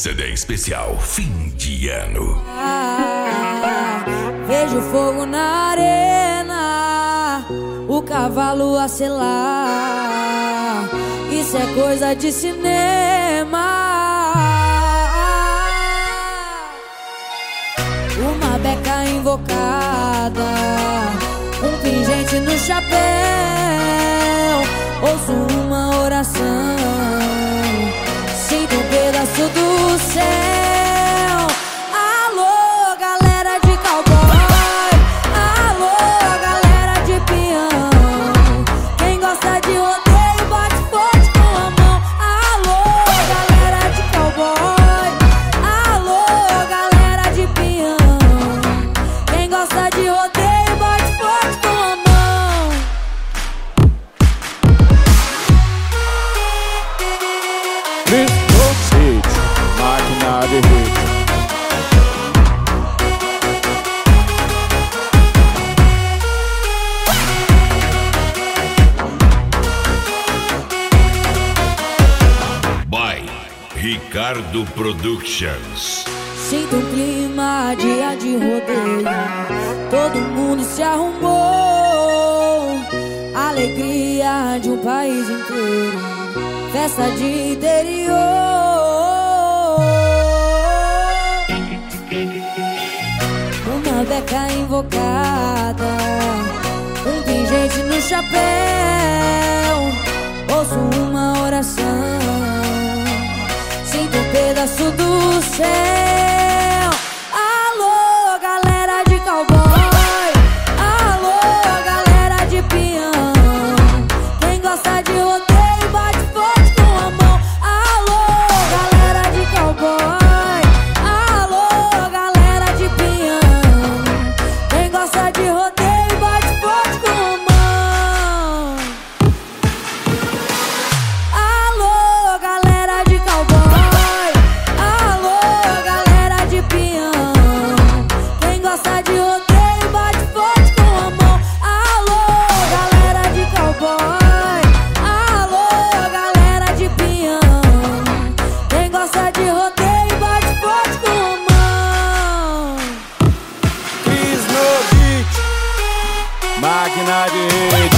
CD especial fim de ano. Vejo fogo na arena, o cavalo a selar. Isso é coisa de cinema. Uma beca invocada, um pingente no chapéu. Ouço uma oração, sinto um pedaço do céu. Alô, galera de cowboy, alô, galera de peão. Quem gosta de rodeio bate forte com a mão. Alô, galera de cowboy, alô, galera de peão. Quem gosta de rodeio bate forte com a mão. Máquina de hit. By Ricardo Productions. Sinto um clima, dia de rodeio. Todo mundo se arrumou. Alegria de um país inteiro, festa de interior. Uma beca invocada, um pingente no chapéu. Ouço uma oração, sinto um pedaço do céu. Alô, galera de cowboy, alô, galera de peão. Quem gosta de rodeio bate forte com a mão. Alô, galera de cowboy, alô, galera de peão. Quem gosta de rodeio bate forte com a mão. Alô, galera de cowboy, alô, galera de peão. Quem gosta de rodeio bate forte com a mão. Alô, galera de cowboy, alô, galera de peão. Quem gosta de rodeio bate forte com a mão. Cris no beat. Máquina de hit.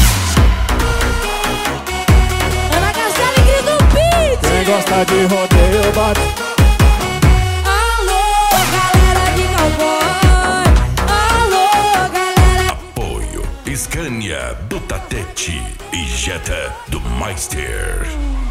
Ana Castela e Cris do beat. Quem gosta de rodeio bate. Alô, galera de cowboy, alô, galera. Apoio Scania do Tatete e Jetta do Meister.